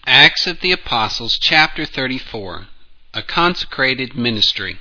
Acts of the Apostles, chapter 34, a consecrated ministry.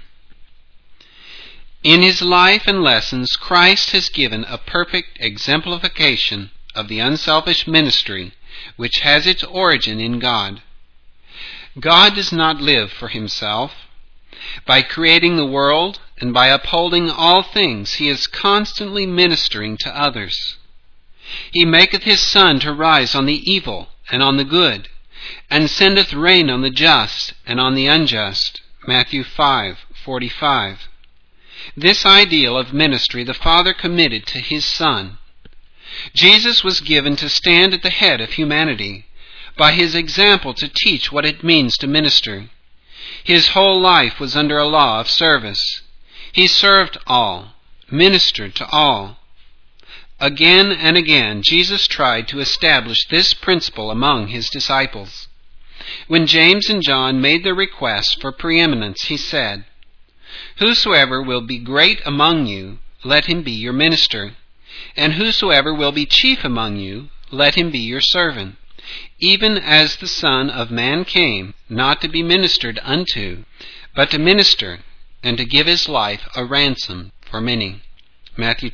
In his life and lessons, Christ has given a perfect exemplification of the unselfish ministry which has its origin in God. God does not live for himself. By creating the world and by upholding all things, he is constantly ministering to others. He maketh his sun to rise on the evil and on the good, and sendeth rain on the just and on the unjust. Matthew 5:45. This ideal of ministry the Father committed to his Son. Jesus was given to stand at the head of humanity, by his example to teach what it means to minister. His whole life was under a law of service. He served all, ministered to all. Again and again, Jesus tried to establish this principle among his disciples. When James and John made their request for preeminence, he said, "Whosoever will be great among you, let him be your minister. And whosoever will be chief among you, let him be your servant. Even as the Son of Man came, not to be ministered unto, but to minister, and to give his life a ransom for many." Matthew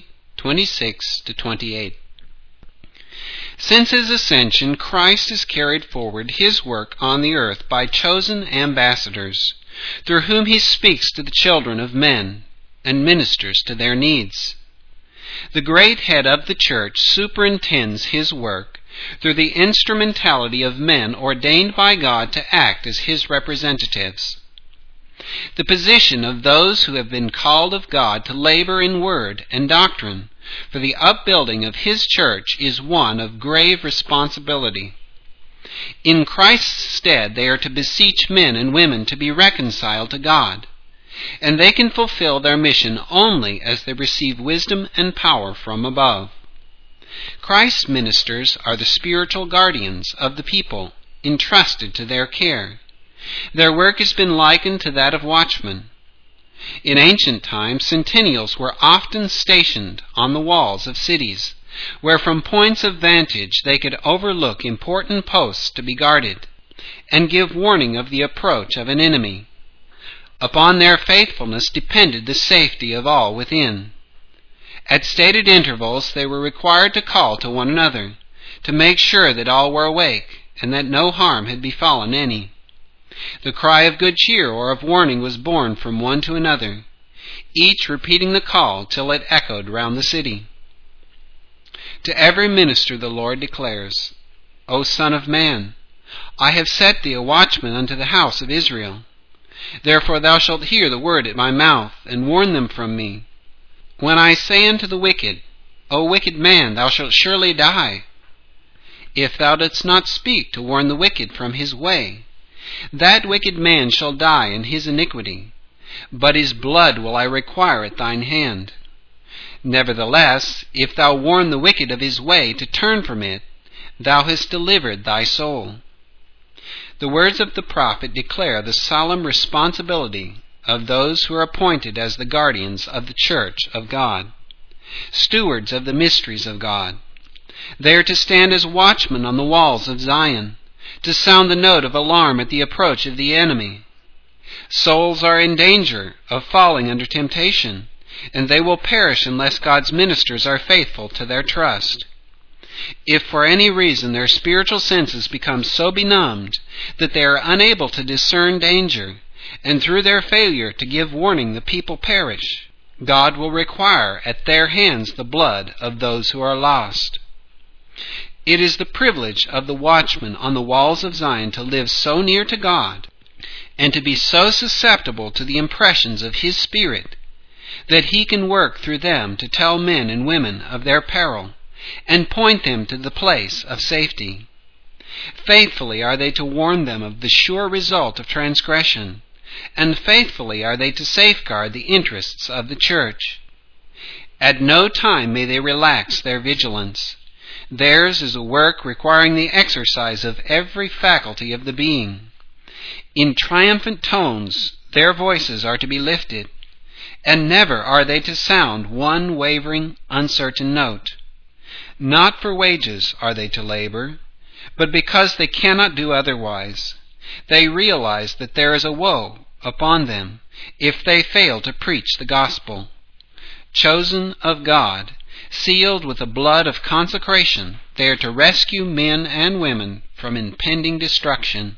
20:26-28. Since his ascension, Christ has carried forward his work on the earth by chosen ambassadors, through whom he speaks to the children of men and ministers to their needs. The great head of the church superintends his work through the instrumentality of men ordained by God to act as his representatives. The position of those who have been called of God to labor in word and doctrine for the upbuilding of his church is one of grave responsibility. In Christ's stead, they are to beseech men and women to be reconciled to God, and they can fulfill their mission only as they receive wisdom and power from above. Christ's ministers are the spiritual guardians of the people entrusted to their care. Their work has been likened to that of watchmen. In ancient times, sentinels were often stationed on the walls of cities, where from points of vantage they could overlook important posts to be guarded, and give warning of the approach of an enemy. Upon their faithfulness depended the safety of all within. At stated intervals they were required to call to one another, to make sure that all were awake, and that no harm had befallen any. The cry of good cheer or of warning was borne from one to another, each repeating the call till it echoed round the city. To every minister the Lord declares, "O Son of Man, I have set thee a watchman unto the house of Israel. Therefore thou shalt hear the word at my mouth, and warn them from me. When I say unto the wicked, O wicked man, thou shalt surely die. If thou dost not speak to warn the wicked from his way, that wicked man shall die in his iniquity, but his blood will I require at thine hand. Nevertheless, if thou warn the wicked of his way to turn from it, thou hast delivered thy soul." The words of the prophet declare the solemn responsibility of those who are appointed as the guardians of the church of God, stewards of the mysteries of God. They are to stand as watchmen on the walls of Zion, to sound the note of alarm at the approach of the enemy. Souls are in danger of falling under temptation, and they will perish unless God's ministers are faithful to their trust. If for any reason their spiritual senses become so benumbed that they are unable to discern danger, and through their failure to give warning the people perish, God will require at their hands the blood of those who are lost. It is the privilege of the watchman on the walls of Zion to live so near to God, and to be so susceptible to the impressions of his Spirit, that he can work through them to tell men and women of their peril, and point them to the place of safety. Faithfully are they to warn them of the sure result of transgression, and faithfully are they to safeguard the interests of the church. At no time may they relax their vigilance. Theirs is a work requiring the exercise of every faculty of the being. In triumphant tones their voices are to be lifted, and never are they to sound one wavering, uncertain note. Not for wages are they to labor, but because they cannot do otherwise. They realize that there is a woe upon them if they fail to preach the gospel. Chosen of God, sealed with the blood of consecration, they are to rescue men and women from impending destruction.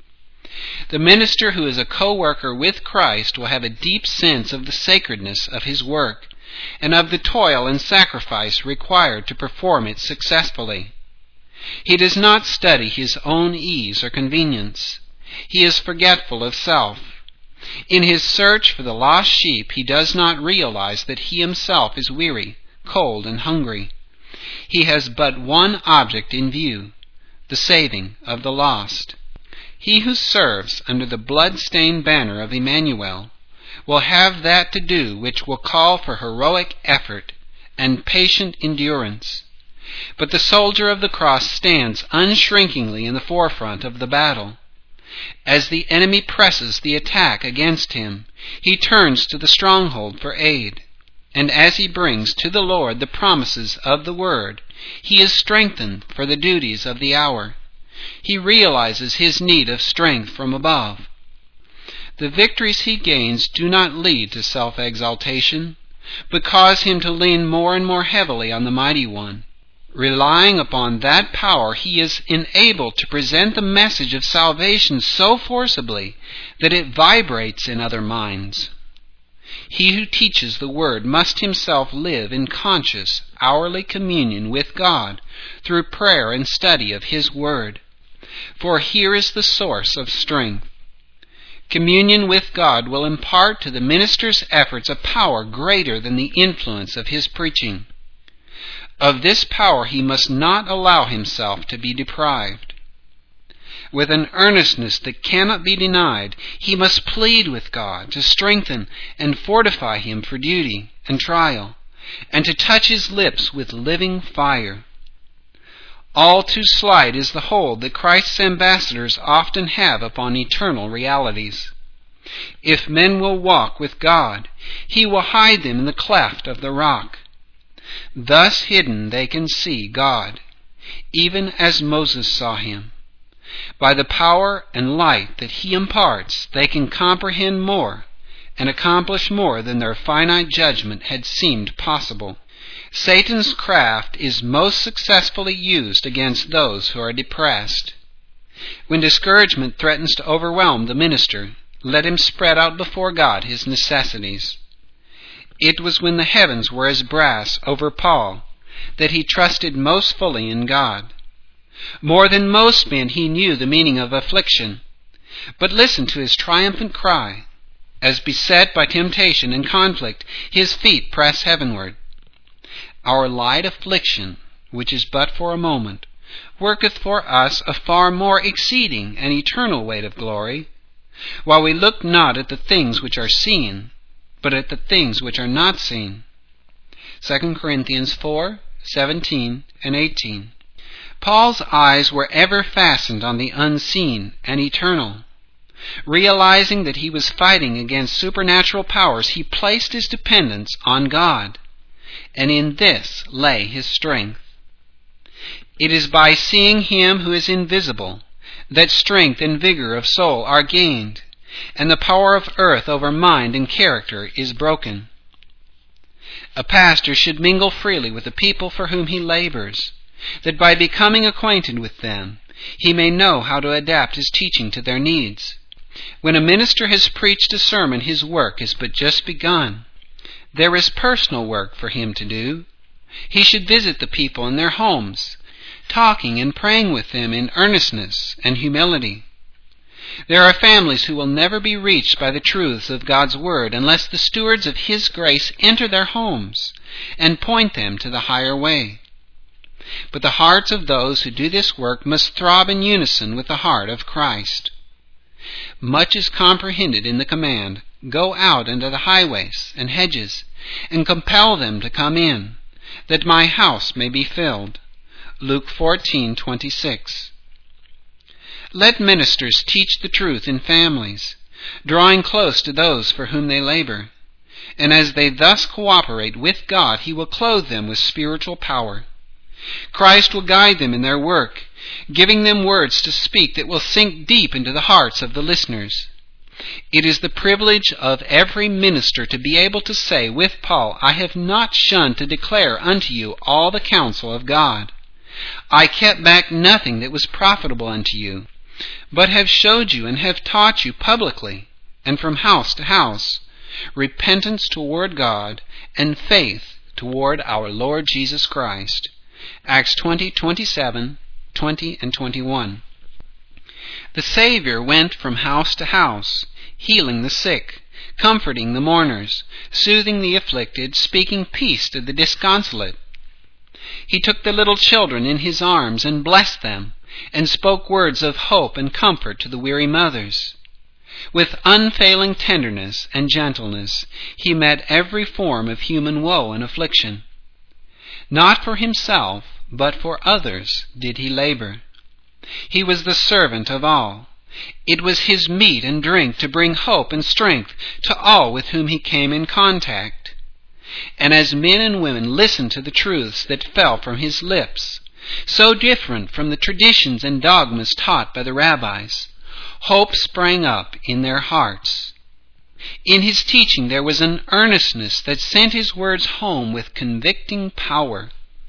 The minister who is a co-worker with Christ will have a deep sense of the sacredness of his work and of the toil and sacrifice required to perform it successfully. He does not study his own ease or convenience. He is forgetful of self. In his search for the lost sheep, he does not realize that he himself is weary, cold, and hungry. He has but one object in view, the saving of the lost. He who serves under the blood-stained banner of Emmanuel will have that to do which will call for heroic effort and patient endurance. But the soldier of the cross stands unshrinkingly in the forefront of the battle. As the enemy presses the attack against him, he turns to the stronghold for aid. And as he brings to the Lord the promises of the Word, he is strengthened for the duties of the hour. He realizes his need of strength from above. The victories he gains do not lead to self-exaltation, but cause him to lean more and more heavily on the Mighty One. Relying upon that power, he is enabled to present the message of salvation so forcibly that it vibrates in other minds. He who teaches the Word must himself live in conscious, hourly communion with God through prayer and study of His Word. For here is the source of strength. Communion with God will impart to the minister's efforts a power greater than the influence of his preaching. Of this power he must not allow himself to be deprived. With an earnestness that cannot be denied, he must plead with God to strengthen and fortify him for duty and trial, and to touch his lips with living fire. All too slight is the hold that Christ's ambassadors often have upon eternal realities. If men will walk with God, He will hide them in the cleft of the rock. Thus hidden they can see God, even as Moses saw Him. By the power and light that He imparts, they can comprehend more and accomplish more than their finite judgment had seemed possible. Satan's craft is most successfully used against those who are depressed. When discouragement threatens to overwhelm the minister, let him spread out before God his necessities. It was when the heavens were as brass over Paul that he trusted most fully in God. More than most men he knew the meaning of affliction. But listen to his triumphant cry. As beset by temptation and conflict, his feet press heavenward. Our light affliction, which is but for a moment, worketh for us a far more exceeding and eternal weight of glory, while we look not at the things which are seen, but at the things which are not seen. 2 Corinthians 4:17 and 18. Paul's eyes were ever fastened on the unseen and eternal. Realizing that he was fighting against supernatural powers, he placed his dependence on God, and in this lay his strength. It is by seeing Him who is invisible that strength and vigor of soul are gained, and the power of earth over mind and character is broken. A pastor should mingle freely with the people for whom he labors, that by becoming acquainted with them, he may know how to adapt his teaching to their needs. When a minister has preached a sermon, his work is but just begun. There is personal work for him to do. He should visit the people in their homes, talking and praying with them in earnestness and humility. There are families who will never be reached by the truths of God's Word unless the stewards of His grace enter their homes and point them to the higher way. But the hearts of those who do this work must throb in unison with the heart of Christ. Much is comprehended in the command, "Go out into the highways and hedges, and compel them to come in, that my house may be filled." Luke 14:26. Let ministers teach the truth in families, drawing close to those for whom they labor. And as they thus cooperate with God, He will clothe them with spiritual power. Christ will guide them in their work, giving them words to speak that will sink deep into the hearts of the listeners. It is the privilege of every minister to be able to say with Paul, "I have not shunned to declare unto you all the counsel of God. I kept back nothing that was profitable unto you, but have showed you and have taught you publicly, and from house to house, repentance toward God and faith toward our Lord Jesus Christ." Acts 20:27, 20 and 21. The Savior went from house to house, healing the sick, comforting the mourners, soothing the afflicted, speaking peace to the disconsolate. He took the little children in his arms and blessed them, and spoke words of hope and comfort to the weary mothers. With unfailing tenderness and gentleness, he met every form of human woe and affliction. Not for himself, but for others did he labor. He was the servant of all. It was his meat and drink to bring hope and strength to all with whom he came in contact. And as men and women listened to the truths that fell from his lips, so different from the traditions and dogmas taught by the rabbis, hope sprang up in their hearts. In his teaching there was an earnestness that sent his words home with convicting power.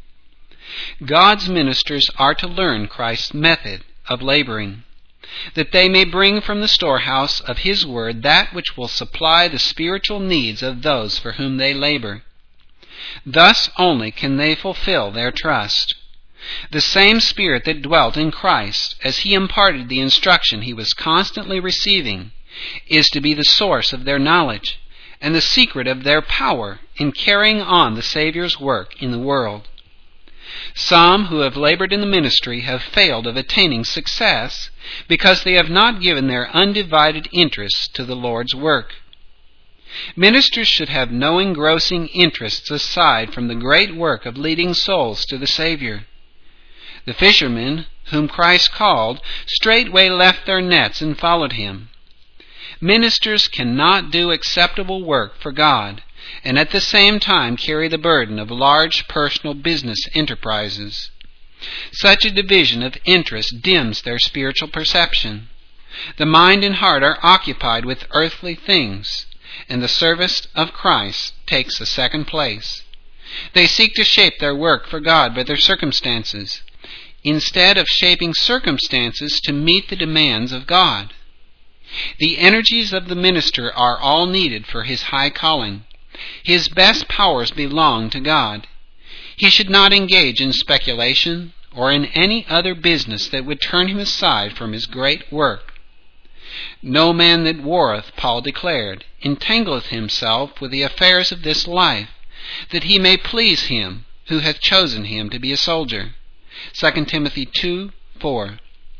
God's ministers are to learn Christ's method of laboring, that they may bring from the storehouse of his word that which will supply the spiritual needs of those for whom they labor. Thus only can they fulfill their trust. The same Spirit that dwelt in Christ as he imparted the instruction he was constantly receiving is to be the source of their knowledge and the secret of their power in carrying on the Savior's work in the world. Some who have labored in the ministry have failed of attaining success because they have not given their undivided interest to the Lord's work. Ministers should have no engrossing interests aside from the great work of leading souls to the Savior. The fishermen whom Christ called straightway left their nets and followed him. Ministers cannot do acceptable work for God and at the same time carry the burden of large personal business enterprises. Such a division of interest dims their spiritual perception. The mind and heart are occupied with earthly things, and the service of Christ takes a second place. They seek to shape their work for God by their circumstances, instead of shaping circumstances to meet the demands of God. The energies of the minister are all needed for his high calling. His best powers belong to God. He should not engage in speculation or in any other business that would turn him aside from his great work. No man that warreth, Paul declared, entangleth himself with the affairs of this life, that he may please him who hath chosen him to be a soldier. 2 Timothy 2:4.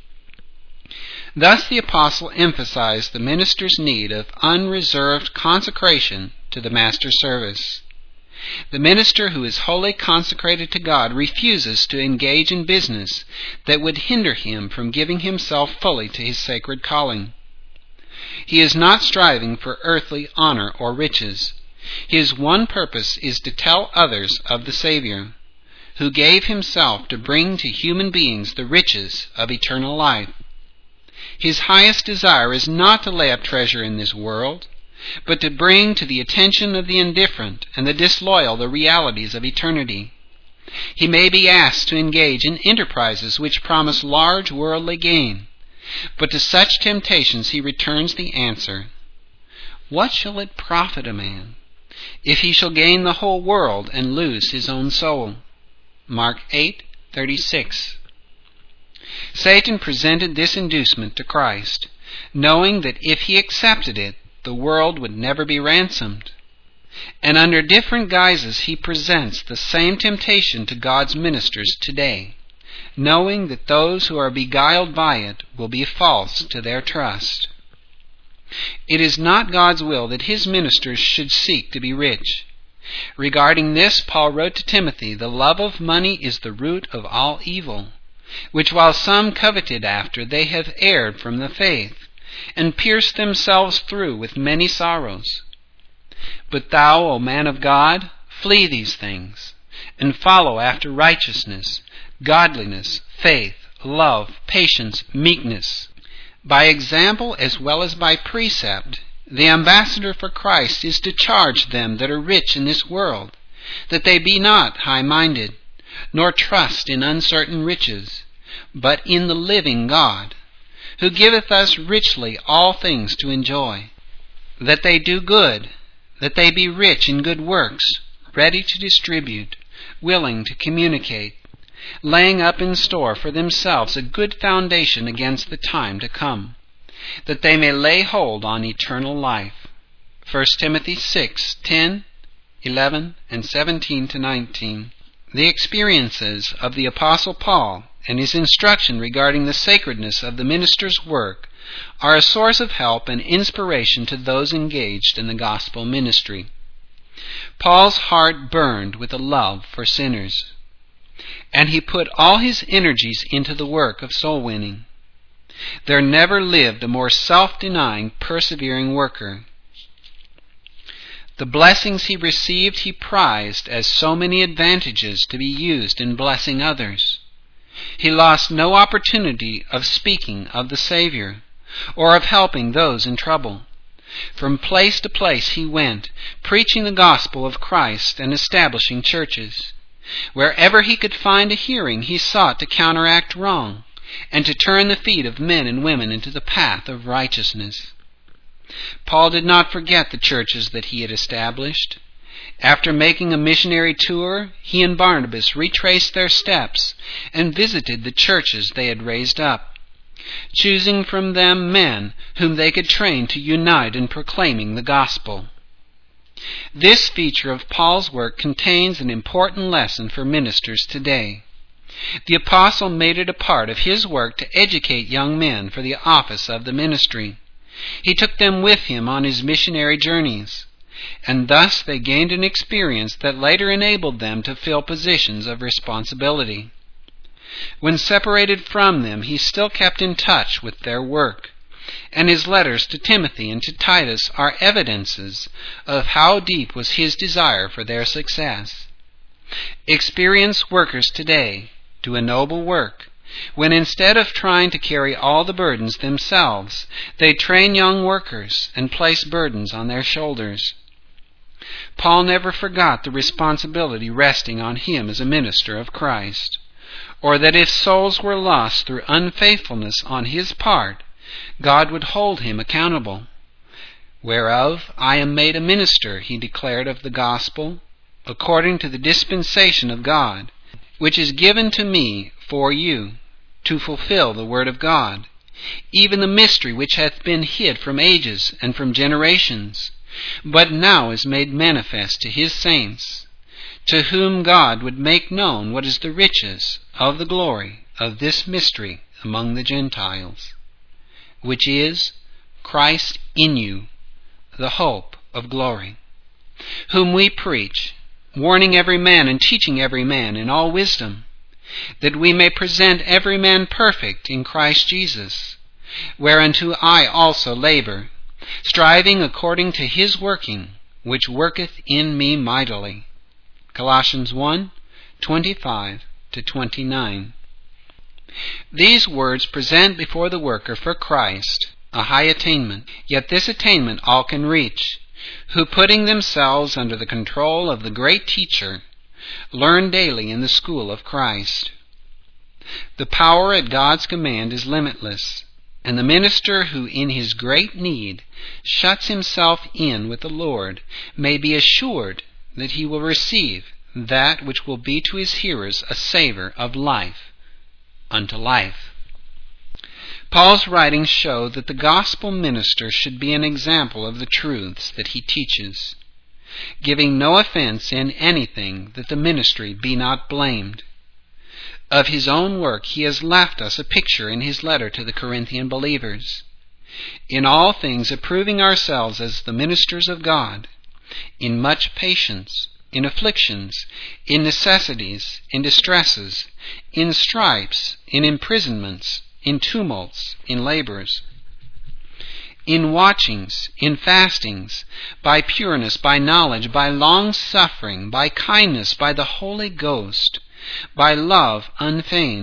Thus the apostle emphasized the minister's need of unreserved consecration to the master's service. The minister who is wholly consecrated to God refuses to engage in business that would hinder him from giving himself fully to his sacred calling. He is not striving for earthly honor or riches. His one purpose is to tell others of the Savior, who gave himself to bring to human beings the riches of eternal life. His highest desire is not to lay up treasure in this world, but to bring to the attention of the indifferent and the disloyal the realities of eternity. He may be asked to engage in enterprises which promise large worldly gain, but to such temptations he returns the answer, "What shall it profit a man, if he shall gain the whole world and lose his own soul?" Mark 8:36. Satan presented this inducement to Christ, knowing that if he accepted it, the world would never be ransomed. And under different guises he presents the same temptation to God's ministers today, knowing that those who are beguiled by it will be false to their trust. It is not God's will that his ministers should seek to be rich. Regarding this, Paul wrote to Timothy, "The love of money is the root of all evil, which while some coveted after, they have erred from the faith, and pierced themselves through with many sorrows. But thou, O man of God, flee these things, and follow after righteousness, godliness, faith, love, patience, meekness. By example as well as by precept, the ambassador for Christ is to charge them that are rich in this world, that they be not high-minded, nor trust in uncertain riches, but in the living God, who giveth us richly all things to enjoy. That they do good, that they be rich in good works, ready to distribute, willing to communicate, laying up in store for themselves a good foundation against the time to come, that they may lay hold on eternal life. 1 Timothy 6:10, 11, and 17-19. The experiences of the Apostle Paul and his instruction regarding the sacredness of the minister's work are a source of help and inspiration to those engaged in the gospel ministry. Paul's heart burned with a love for sinners, and he put all his energies into the work of soul winning. There never lived a more self-denying, persevering worker. The blessings he received he prized as so many advantages to be used in blessing others. He lost no opportunity of speaking of the Savior, or of helping those in trouble. From place to place he went, preaching the gospel of Christ and establishing churches. Wherever he could find a hearing, he sought to counteract wrong, and to turn the feet of men and women into the path of righteousness. Paul did not forget the churches that he had established. After making a missionary tour, he and Barnabas retraced their steps and visited the churches they had raised up, choosing from them men whom they could train to unite in proclaiming the gospel. This feature of Paul's work contains an important lesson for ministers today. The apostle made it a part of his work to educate young men for the office of the ministry. He took them with him on his missionary journeys, and thus they gained an experience that later enabled them to fill positions of responsibility. When separated from them, he still kept in touch with their work, and his letters to Timothy and to Titus are evidences of how deep was his desire for their success. Experienced workers today do a noble work when instead of trying to carry all the burdens themselves, they train young workers and place burdens on their shoulders. Paul never forgot the responsibility resting on him as a minister of Christ, or that if souls were lost through unfaithfulness on his part, God would hold him accountable. "Whereof I am made a minister," he declared of the gospel, "according to the dispensation of God, which is given to me for you, to fulfill the word of God, even the mystery which hath been hid from ages and from generations, but now is made manifest to his saints, to whom God would make known what is the riches of the glory of this mystery among the Gentiles, which is Christ in you, the hope of glory, whom we preach, warning every man and teaching every man in all wisdom, that we may present every man perfect in Christ Jesus, whereunto I also labor, striving according to his working, which worketh in me mightily." Colossians 1:25-29. These words present before the worker for Christ a high attainment, yet this attainment all can reach, who, putting themselves under the control of the great teacher, learn daily in the school of Christ. The power at God's command is limitless, and the minister who in his great need shuts himself in with the Lord may be assured that he will receive that which will be to his hearers a savor of life unto life. Paul's writings show that the gospel minister should be an example of the truths that he teaches, giving no offense in anything, that the ministry be not blamed. Of his own work he has left us a picture in his letter to the Corinthian believers. In all things approving ourselves as the ministers of God, in much patience, in afflictions, in necessities, in distresses, in stripes, in imprisonments, in tumults, in labors, in watchings, in fastings, by pureness, by knowledge, by long-suffering, by kindness, by the Holy Ghost, by love unfeigned,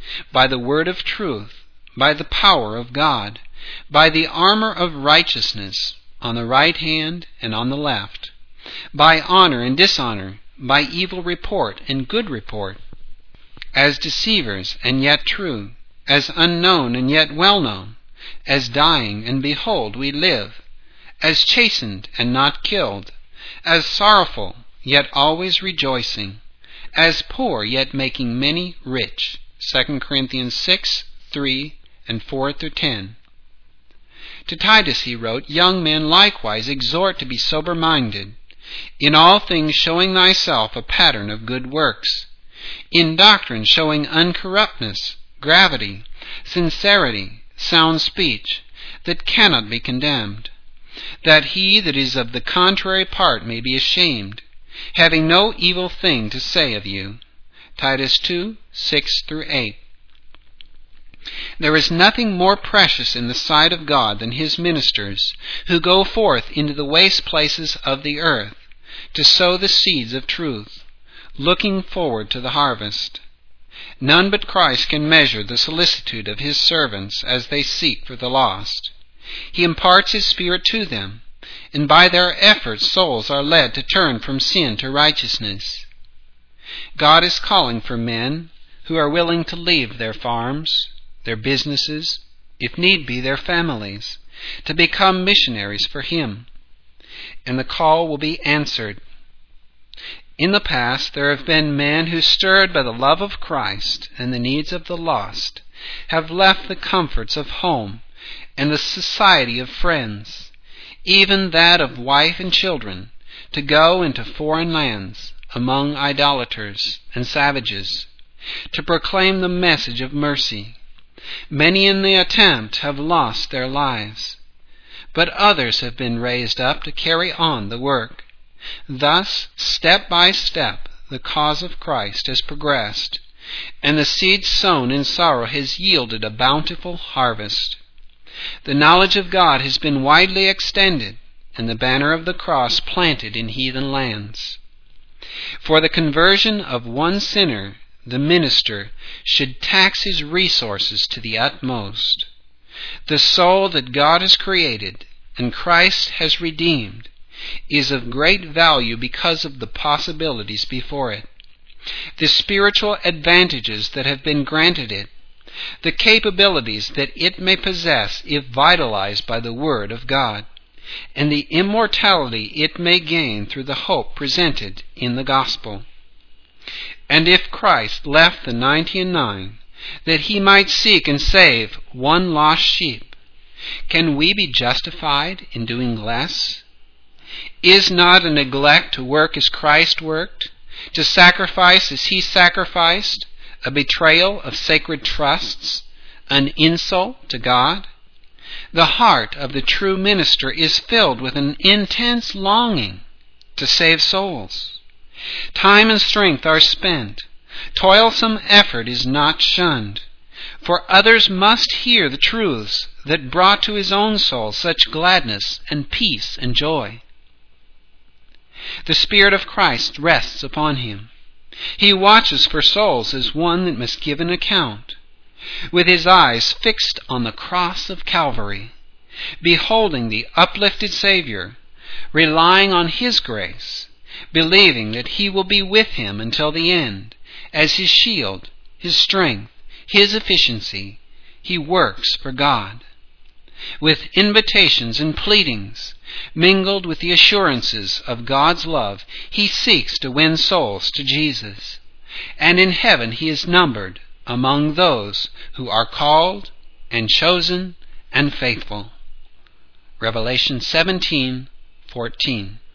by the word of truth, by the power of God, by the armor of righteousness, on the right hand and on the left, by honor and dishonor, by evil report and good report, as deceivers and yet true, as unknown and yet well known, as dying and behold we live, as chastened and not killed, as sorrowful yet always rejoicing, as poor yet making many rich. 2 Corinthians 6, 3, and 4 through 10. To Titus he wrote, Young men likewise exhort to be sober-minded, in all things showing thyself a pattern of good works, in doctrine showing uncorruptness, gravity, sincerity, sound speech, that cannot be condemned, that he that is of the contrary part may be ashamed, having no evil thing to say of you. Titus 2, 6 through 8. There is nothing more precious in the sight of God than his ministers, who go forth into the waste places of the earth to sow the seeds of truth, looking forward to the harvest. None but Christ can measure the solicitude of his servants as they seek for the lost. He imparts his Spirit to them, and by their efforts souls are led to turn from sin to righteousness. God is calling for men who are willing to leave their farms, their businesses, if need be their families, to become missionaries for him. And the call will be answered. In the past, there have been men who, stirred by the love of Christ and the needs of the lost, have left the comforts of home and the society of friends, even that of wife and children, to go into foreign lands among idolaters and savages, to proclaim the message of mercy. Many in the attempt have lost their lives, but others have been raised up to carry on the work. Thus, step by step, the cause of Christ has progressed, and the seed sown in sorrow has yielded a bountiful harvest. The knowledge of God has been widely extended, and the banner of the cross planted in heathen lands. For the conversion of one sinner, the minister should tax his resources to the utmost. The soul that God has created and Christ has redeemed is of great value because of the possibilities before it, the spiritual advantages that have been granted it, the capabilities that it may possess if vitalized by the Word of God, and the immortality it may gain through the hope presented in the gospel. And if Christ left the 99 that he might seek and save one lost sheep, can we be justified in doing less? Is not a neglect to work as Christ worked, to sacrifice as he sacrificed, a betrayal of sacred trusts, an insult to God? The heart of the true minister is filled with an intense longing to save souls. Time and strength are spent. Toilsome effort is not shunned, for others must hear the truths that brought to his own soul such gladness and peace and joy. The Spirit of Christ rests upon him. He watches for souls as one that must give an account, with his eyes fixed on the cross of Calvary, beholding the uplifted Savior, relying on his grace, believing that he will be with him until the end. As his shield, his strength, his efficiency, he works for God. With invitations and pleadings, mingled with the assurances of God's love, he seeks to win souls to Jesus. And in heaven he is numbered among those who are called and chosen and faithful. Revelation 17:14.